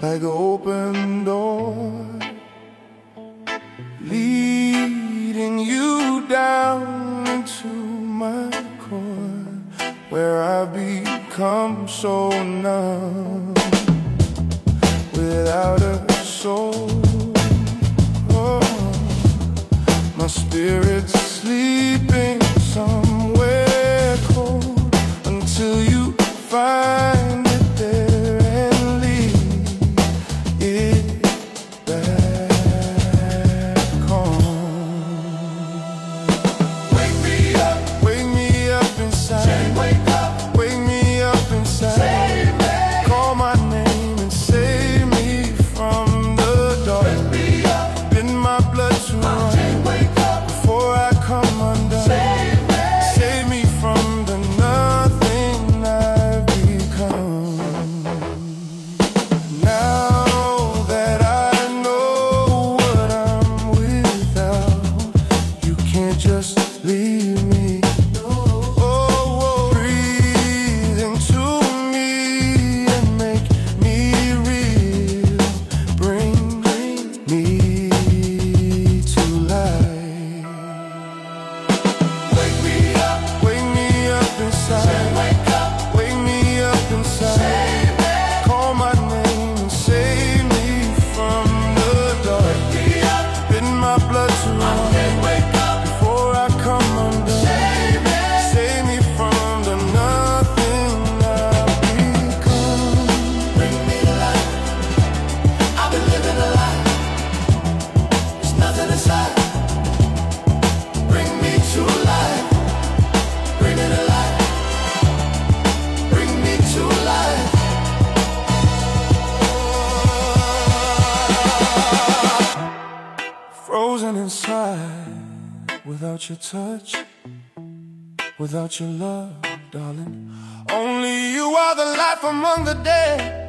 like an open door, leading you down into my core, where I've become so numb, without a soul. Oh, my spirit's sleeping somewhere cold, until you find it there and leave it back home. Wake me up inside. Say, wake up. Wake me up inside. Save me. Call my name and save me from the dark. Wake me up. Bend my blood to run. Wake up before I come undone. Save me. Save me from the nothing I've become. Now that I know what I'm without, you can't just leave me. Oh, breathe into me and make me real. Bring me to life. Wake me up inside. Say, wake up. Wake me up inside. Save me. Call my name and save me from the dark. Wake me up. Bend my blood to run. Wake up before I come undone. Save me. Save me from the nothing I've become. Bring me to life. I've been living a lie. There's nothing inside. Bring me to life. Bring me to life. Bring me to life. Frozen inside, without your touch, without your love, darling. Only you are the life among the dead.